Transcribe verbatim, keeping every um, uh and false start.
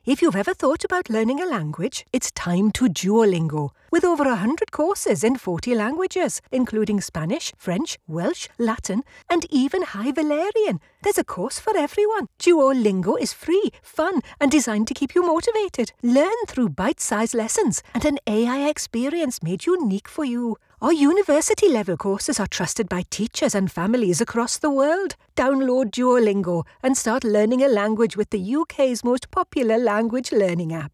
If you've ever thought about learning a language, it's time to Duolingo. With over one hundred courses in forty languages, including Spanish, French, Welsh, Latin, and even High Valerian. There's a course for everyone. Duolingo is free, fun, and designed to keep you motivated. Learn through bite-sized lessons and an A I experience made unique for you. Our university-level courses are trusted by teachers and families across the world. Download Duolingo and start learning a language with the U K's most popular language learning app.